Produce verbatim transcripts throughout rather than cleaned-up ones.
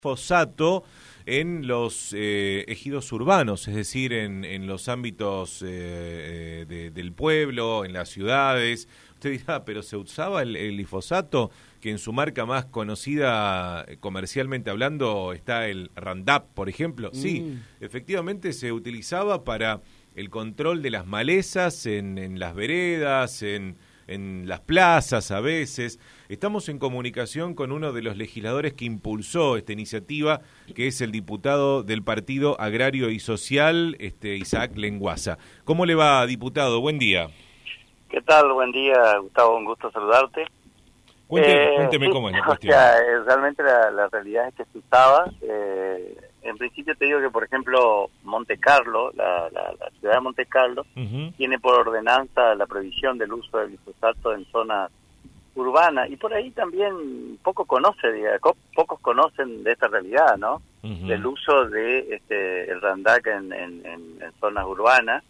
Glifosato en los eh, ejidos urbanos, es decir, en, en los ámbitos eh, de, del pueblo, en las ciudades. Usted dirá, pero ¿se usaba el, el glifosato? Que en su marca más conocida, comercialmente hablando, está el Roundup, por ejemplo. Mm. Sí, efectivamente se utilizaba para el control de las malezas en, en las veredas, en... en las plazas a veces. Estamos en comunicación con uno de los legisladores que impulsó esta iniciativa, que es el diputado del Partido Agrario y Social, este, Isaac Lenguaza. ¿Cómo le va, diputado? Buen día. ¿Qué tal? Buen día, Gustavo, un gusto saludarte. Cuénteme, eh, cuénteme sí, cómo es la cuestión. O sea, realmente la, la realidad es que se usaba. Eh, en principio te digo que, por ejemplo, Monte Carlo, la, la, la ciudad de Monte Carlo, uh-huh. tiene por ordenanza la prohibición del uso del glifosato en zonas urbanas, y por ahí también poco conoce, digamos, pocos conocen de esta realidad, ¿no? Uh-huh. Del uso de este el Roundup en, en, en, en zonas urbanas.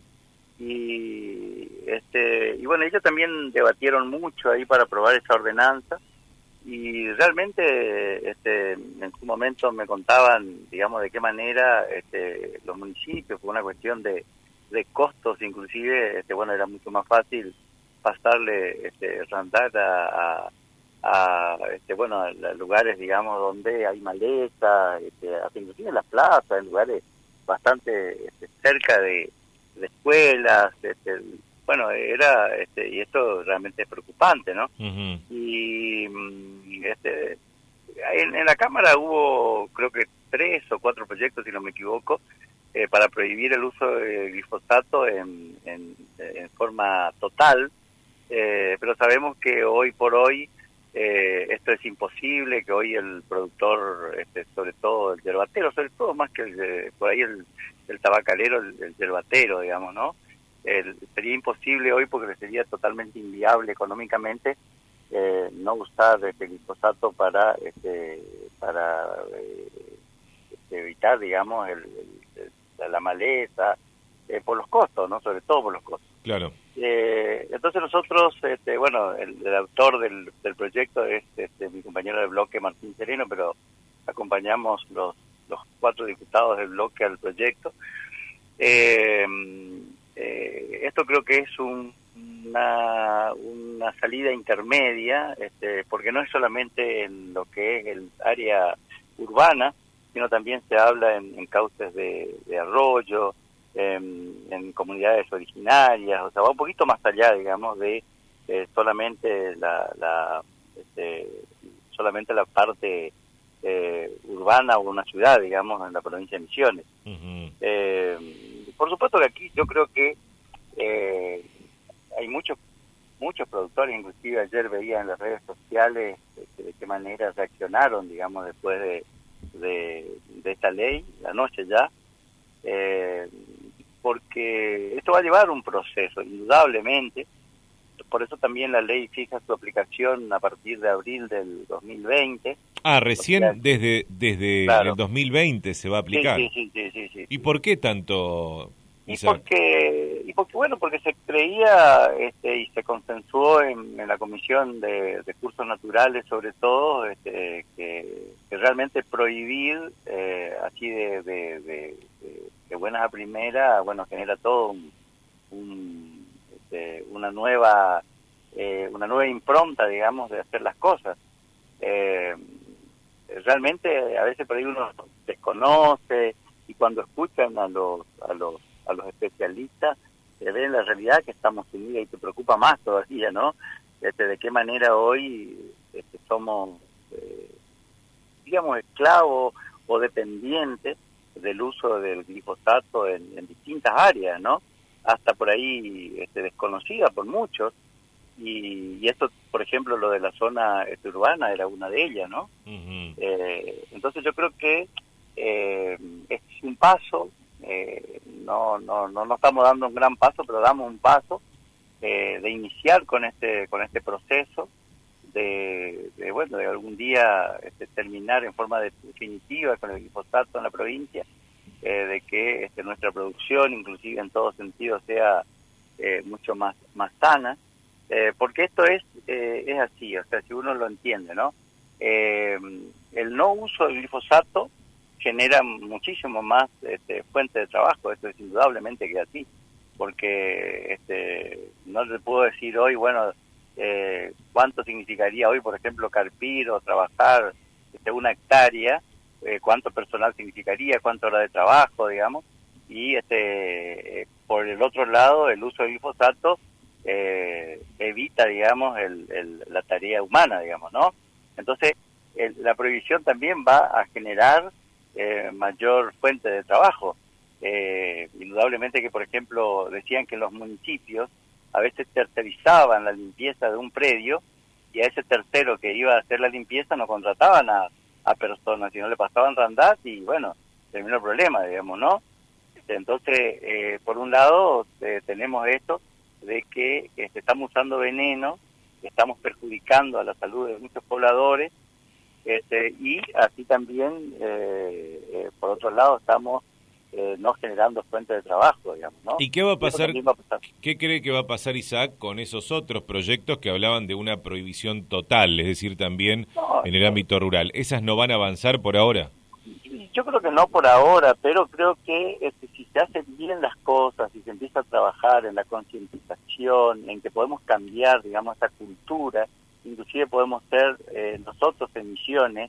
Y este y bueno, ellos también debatieron mucho ahí para aprobar esa ordenanza, y realmente este en su momento me contaban, digamos, de qué manera este los municipios, por una cuestión de, de costos inclusive, este bueno, era mucho más fácil pasarle este Roundup a, a, a este bueno a lugares, digamos, donde hay maleza, este, hasta inclusive en las plazas, en lugares bastante este, cerca de de escuelas, este, bueno, era, este, y esto realmente es preocupante, ¿no? Uh-huh. Y este, en, en la Cámara hubo, creo que tres o cuatro proyectos, si no me equivoco, eh, para prohibir el uso de glifosato en, en, en forma total, eh, pero sabemos que hoy por hoy eh, esto es imposible, que hoy el productor, este, sobre todo el yerbatero, sobre todo más que el, por ahí el el tabacalero, el, el yerbatero, digamos, ¿no? El, sería imposible hoy porque sería totalmente inviable económicamente eh, no usar este glifosato para este para eh, este, evitar, digamos, el, el, el, la maleza, eh, por los costos, ¿no? Sobre todo por los costos. Claro. Eh, entonces nosotros, este, bueno, el, el autor del, del proyecto es este, mi compañero de bloque, Martín Sereno, pero acompañamos los los cuatro diputados del bloque al proyecto. Eh, eh, esto creo que es un, una, una salida intermedia, este, porque no es solamente en lo que es el área urbana, sino también se habla en, en cauces de, de arroyo, en, en comunidades originarias, o sea, va un poquito más allá, digamos, de eh, solamente la, la este, solamente la parte Eh, urbana o una ciudad, digamos, en la provincia de Misiones. Uh-huh. Eh, por supuesto que aquí yo creo que eh, hay muchos muchos productores, inclusive ayer veía en las redes sociales de, de qué manera reaccionaron, digamos, después de, de, de esta ley, la noche ya, eh, porque esto va a llevar un proceso, indudablemente. Por eso también la ley fija su aplicación a partir de abril del dos mil veinte. Ah, recién o sea, desde desde claro. el dos mil veinte se va a aplicar. Sí, sí, sí, sí, sí, ¿Y por qué tanto? Y porque, y porque bueno, porque se creía este, y se consensuó en, en la Comisión de Recursos Naturales, sobre todo, este, que, que realmente prohibir eh, así de, de, de, de, de buenas a primeras, bueno, genera todo un, un este, una nueva eh, una nueva impronta, digamos, de hacer las cosas. Eh, realmente a veces por ahí uno desconoce, y cuando escuchan a los a los a los especialistas se ve en la realidad que estamos sumidos, y te preocupa más todavía, ¿no? Este, de qué manera hoy este, somos eh, digamos esclavos o dependientes del uso del glifosato en, en distintas áreas, ¿no? Hasta por ahí este, desconocida por muchos. Y, y esto, por ejemplo, lo de la zona este, urbana era una de ellas, ¿no? Uh-huh. Eh, entonces yo creo que eh, es un paso, eh, no, no, no, no estamos dando un gran paso, pero damos un paso eh, de iniciar con este, con este proceso, de, de bueno, de algún día este, terminar en forma de, definitiva con el glifosato en la provincia, eh, de que este, nuestra producción, inclusive en todo sentido, sea eh, mucho más, más sana. Eh, porque esto es eh, es así, o sea, si uno lo entiende, ¿no? eh, el no uso del glifosato genera muchísimo más este, fuente de trabajo, esto es indudablemente que así, porque este, no le puedo decir hoy, bueno, eh, cuánto significaría hoy, por ejemplo, carpir o trabajar este, una hectárea, eh, cuánto personal significaría, cuánto hora de trabajo, digamos, y este, eh, por el otro lado, el uso del glifosato eh, evita, digamos, el, el, la tarea humana, digamos, ¿no? Entonces, el, la prohibición también va a generar eh, mayor fuente de trabajo. Eh, indudablemente que, por ejemplo, decían que los municipios a veces tercerizaban la limpieza de un predio y a ese tercero que iba a hacer la limpieza no contrataban a, a personas, sino le pasaban randat y, bueno, terminó el problema, digamos, ¿no? Entonces, eh, por un lado, eh, tenemos esto de que este, estamos usando veneno, estamos perjudicando a la salud de muchos pobladores, este, y así también, eh, eh, por otro lado, estamos eh, no generando fuentes de trabajo, digamos, ¿no? ¿Y qué va a pasar, va a pasar? qué cree que va a pasar, Isaac, con esos otros proyectos que hablaban de una prohibición total, es decir, también no, en el ámbito rural? ¿Esas no van a avanzar por ahora? Yo creo que no por ahora, pero creo que este, si se hacen bien las cosas, si se empieza a trabajar en la concientización, en que podemos cambiar, digamos, esta cultura, inclusive podemos ser eh, nosotros en Misiones,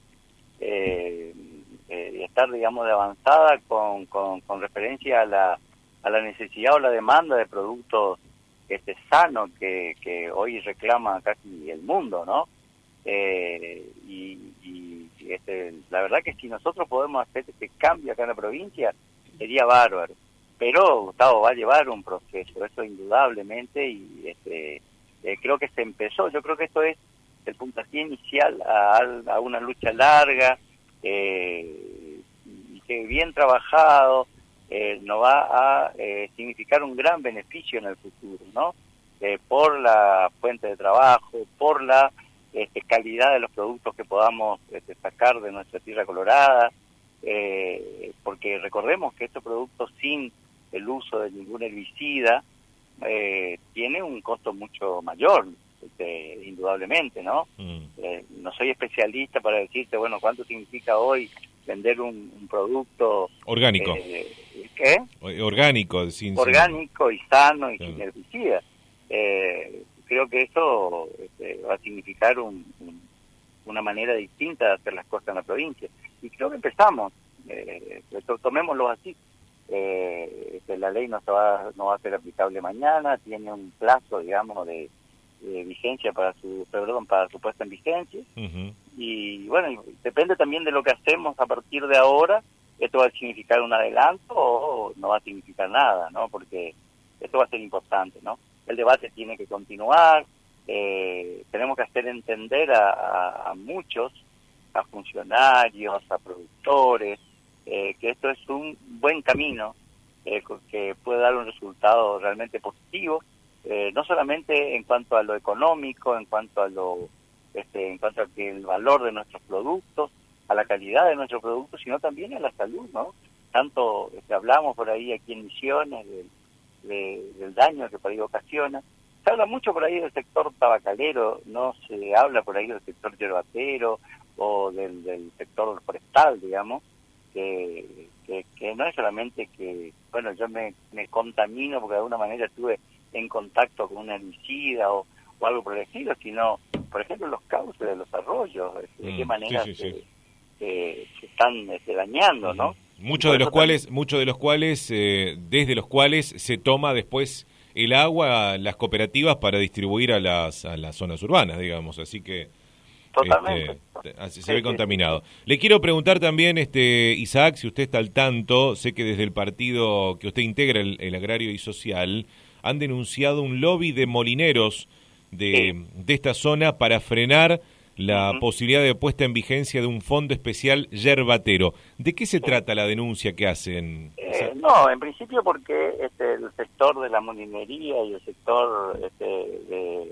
eh, eh, estar, digamos, de avanzada con, con, con referencia a la, a la necesidad o la demanda de productos este, sanos que, que hoy reclama casi el mundo, ¿no? Eh, y, y este, la verdad que si nosotros podemos hacer este cambio acá en la provincia, sería bárbaro. Pero, Gustavo, va a llevar un proceso, eso indudablemente, y este, eh, creo que se empezó. Yo creo que esto es el puntapié inicial a, a una lucha larga, eh, y que bien trabajado eh, nos va a eh, significar un gran beneficio en el futuro, ¿no? Eh, por la fuente de trabajo, por la Este, calidad de los productos que podamos este, sacar de nuestra tierra colorada, eh, porque recordemos que estos productos sin el uso de ningún herbicida eh, tiene un costo mucho mayor, este, indudablemente, ¿no? Mm. Eh, no soy especialista para decirte, bueno, cuánto significa hoy vender un, un producto orgánico, eh, ¿qué? Orgánico, sin orgánico y sano y claro. sin herbicida. Eh, creo que eso este, va a significar un, un, una manera distinta de hacer las cosas en la provincia. Y creo que empezamos, eh, tomémoslo así. Eh, que la ley no, se va, no va a ser aplicable mañana, tiene un plazo, digamos, de, de vigencia para su, perdón, para su puesta en vigencia. Uh-huh. Y bueno, depende también de lo que hacemos a partir de ahora, esto va a significar un adelanto o no va a significar nada, ¿no? Porque esto va a ser importante, ¿no? El debate tiene que continuar, eh, tenemos que hacer entender a, a, a muchos, a funcionarios, a productores, eh, que esto es un buen camino, eh, que puede dar un resultado realmente positivo, eh, no solamente en cuanto a lo económico, en cuanto a lo, este, en cuanto a que el valor de nuestros productos, a la calidad de nuestros productos, sino también a la salud, ¿no? Tanto este, hablamos por ahí aquí en Misiones del De, del daño que por ahí ocasiona. Se habla mucho por ahí del sector tabacalero, no se habla por ahí del sector yerbatero o del, del sector forestal, digamos, que, que, que no es solamente que, bueno, yo me, me contamino porque de alguna manera estuve en contacto con un herbicida o, o algo por el estilo, sino, por ejemplo, los cauces de los arroyos, de qué mm, manera sí, sí, se, sí. se, se están este, dañando, ¿no? Muchos de los cuales, muchos de los cuales, eh, desde los cuales se toma después el agua a las cooperativas para distribuir a las a las zonas urbanas, digamos, así que totalmente este, se sí, ve sí, contaminado. Sí. Le quiero preguntar también, este Isaac, si usted está al tanto, sé que desde el partido que usted integra, el, el Agrario y Social, han denunciado un lobby de molineros de, sí. de esta zona para frenar la uh-huh. posibilidad de puesta en vigencia de un fondo especial yerbatero. ¿De qué se sí. trata la denuncia que hacen? Eh, no, en principio porque este, el sector de la molinería y el sector este, de,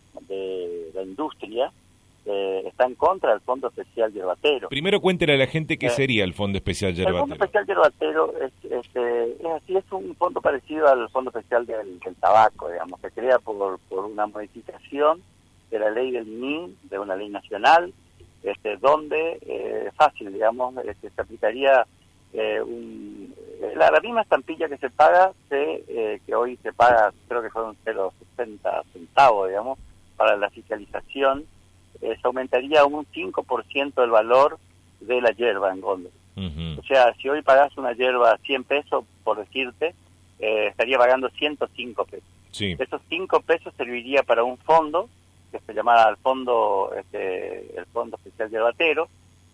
de la industria eh, está en contra del fondo especial yerbatero. Primero cuéntele a la gente qué eh, sería el fondo especial yerbatero. El fondo especial yerbatero es, este, es así, es un fondo parecido al fondo especial del, del tabaco, digamos, se crea por, por una modificación de la ley del M I N, de una ley nacional, este, donde, eh, fácil, digamos, este, se aplicaría eh, un, la, la misma estampilla que se paga, se, eh, que hoy se paga, creo que son cero coma sesenta centavos, digamos, para la fiscalización, eh, se aumentaría un cinco por ciento el valor de la yerba en góndola. Uh-huh. O sea, si hoy pagás una yerba cien pesos, por decirte, eh, estaría pagando ciento cinco pesos. Sí. Esos cinco pesos serviría para un fondo, que se llama el fondo, este, el Fondo Especial Yerbatero,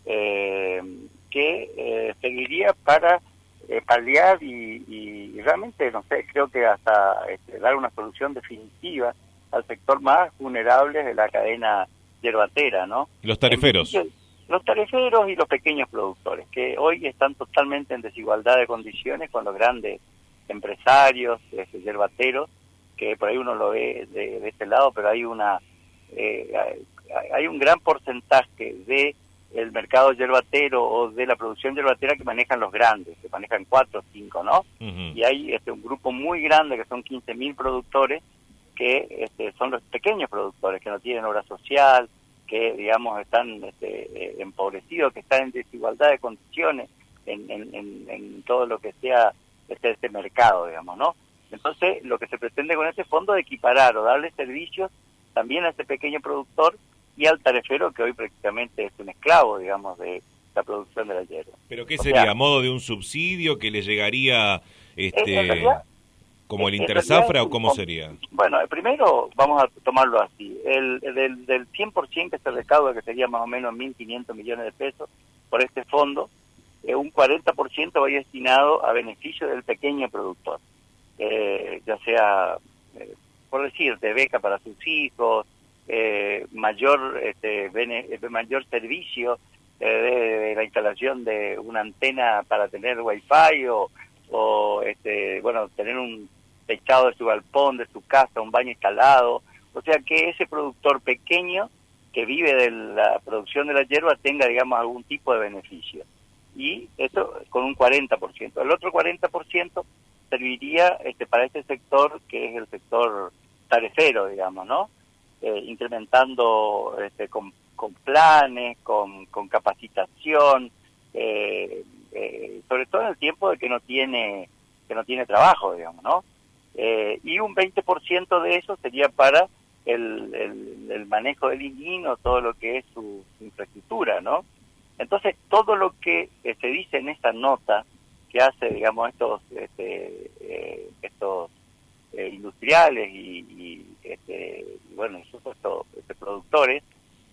eh, que eh, seguiría para eh, paliar y, y, y realmente, no sé, creo que hasta este, dar una solución definitiva al sector más vulnerable de la cadena yerbatera, ¿no? Los tariferos. En, los tariferos y los pequeños productores, que hoy están totalmente en desigualdad de condiciones con los grandes empresarios, este, yerbateros, que por ahí uno lo ve de, de este lado, pero hay una eh, hay, hay un gran porcentaje de el mercado yerbatero o de la producción yerbatera que manejan los grandes, que manejan cuatro o cinco, ¿no? Uh-huh. Y hay este, un grupo muy grande que son quince mil productores, que este, son los pequeños productores, que no tienen obra social, que digamos están este, eh, empobrecidos, que están en desigualdad de condiciones en, en, en, en todo lo que sea este, este mercado, digamos, ¿no? Entonces, lo que se pretende con este fondo es equiparar o darle servicios también a ese pequeño productor y al tarefero, que hoy prácticamente es un esclavo, digamos, de la producción de la hierba. ¿Pero qué sería? ¿A modo de un subsidio que le llegaría este en realidad, como el Interzafra o cómo sería? Bueno, primero vamos a tomarlo así. El, del, del cien por ciento que se recauda, que sería más o menos mil quinientos millones de pesos por este fondo, eh, un cuarenta por ciento va destinado a beneficio del pequeño productor. Eh, ya sea, eh, por decir, de beca para sus hijos, eh, mayor este, bene, mayor servicio eh, de, de la instalación de una antena para tener wifi o, o este, bueno, tener un techado de su galpón, de su casa, un baño instalado. O sea, que ese productor pequeño que vive de la producción de la hierba tenga, digamos, algún tipo de beneficio. Y esto con un cuarenta por ciento. El otro cuarenta por ciento serviría este, para este sector, que es el sector tarefero, digamos, ¿no? Eh, incrementando este, con, con planes, con, con capacitación, eh, eh, sobre todo en el tiempo de que no tiene que no tiene trabajo, digamos, ¿no? Eh, y un veinte por ciento de eso sería para el, el, el manejo del inquilino, todo lo que es su, su infraestructura, ¿no? Entonces, todo lo que eh, se dice en esta nota que hace, digamos, estos este, eh, estos eh, industriales y, y este, bueno, y supuesto, este, productores,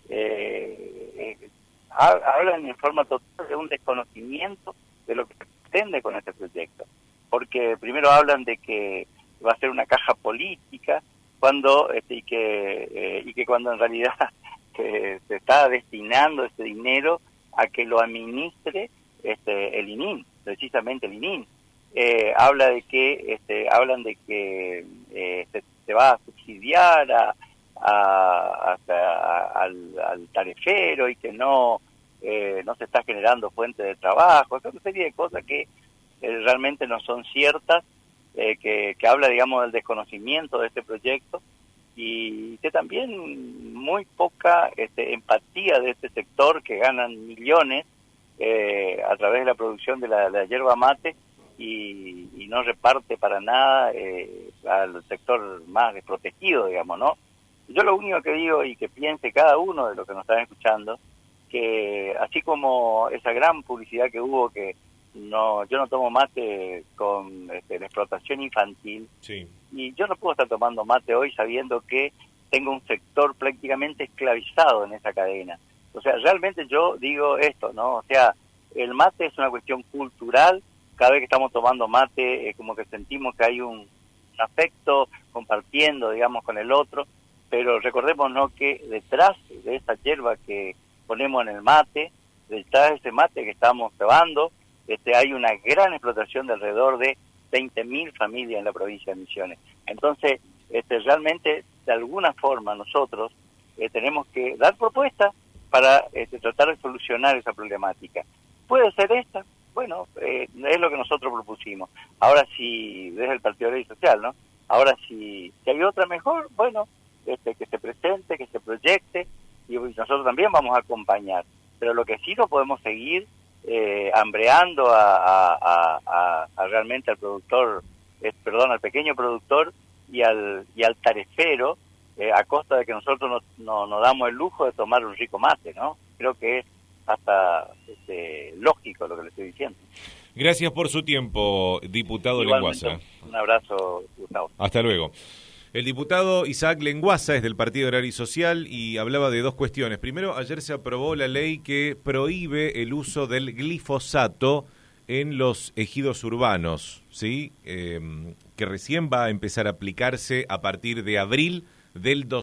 eh, eh, hablan en forma total de un desconocimiento de lo que se pretende con este proyecto. Porque primero hablan de que va a ser una caja política, cuando este, y que eh, y que cuando en realidad que se está destinando ese dinero a que lo administre este el I N I N, precisamente el I N I N. Eh, habla de que este, hablan de que eh, se, se va a subsidiar a, a, a, a, al, al tarefero y que no eh, no se está generando fuente de trabajo. Es una serie de cosas que eh, realmente no son ciertas, eh, que, que habla, digamos, del desconocimiento de este proyecto y que también muy poca este, empatía de este sector, que ganan millones eh, a través de la producción de la, de la yerba mate y, y no reparte para nada eh, al sector más desprotegido, digamos, ¿no? Yo lo único que digo, y que piense cada uno de los que nos están escuchando, que así como esa gran publicidad que hubo, que no yo no tomo mate con este, la explotación infantil, sí. Y yo no puedo estar tomando mate hoy sabiendo que tengo un sector prácticamente esclavizado en esa cadena. O sea, realmente yo digo esto, ¿no? O sea, el mate es una cuestión cultural. Cada vez que estamos tomando mate, es como que sentimos que hay un, un afecto compartiendo, digamos, con el otro. Pero recordemos, ¿no?, que detrás de esa hierba que ponemos en el mate, detrás de ese mate que estamos cebando, este, hay una gran explotación de alrededor de veinte mil familias en la provincia de Misiones. Entonces, este, realmente, de alguna forma, nosotros eh, tenemos que dar propuestas para este, tratar de solucionar esa problemática. ¿Puede ser esta? Bueno, eh, es lo que nosotros propusimos. Ahora, si desde el Partido Ley Social, ¿no? Ahora, si, si hay otra mejor, bueno, este, que se presente, que se proyecte, y nosotros también vamos a acompañar. Pero lo que sí no podemos seguir eh, hambreando a, a, a, a, a realmente al productor, eh, perdón, al pequeño productor y al, y al tarefero, eh, a costa de que nosotros nos no, no damos el lujo de tomar un rico mate, ¿no? Creo que es hasta este, lógico lo que le estoy diciendo. Gracias por su tiempo, diputado Lenguasa. Un abrazo, Gustavo. Hasta luego. El diputado Isaac Lenguasa es del Partido Agrario y Social y hablaba de dos cuestiones. Primero, ayer se aprobó la ley que prohíbe el uso del glifosato en los ejidos urbanos, ¿sí? Eh, que recién va a empezar a aplicarse a partir de abril del dos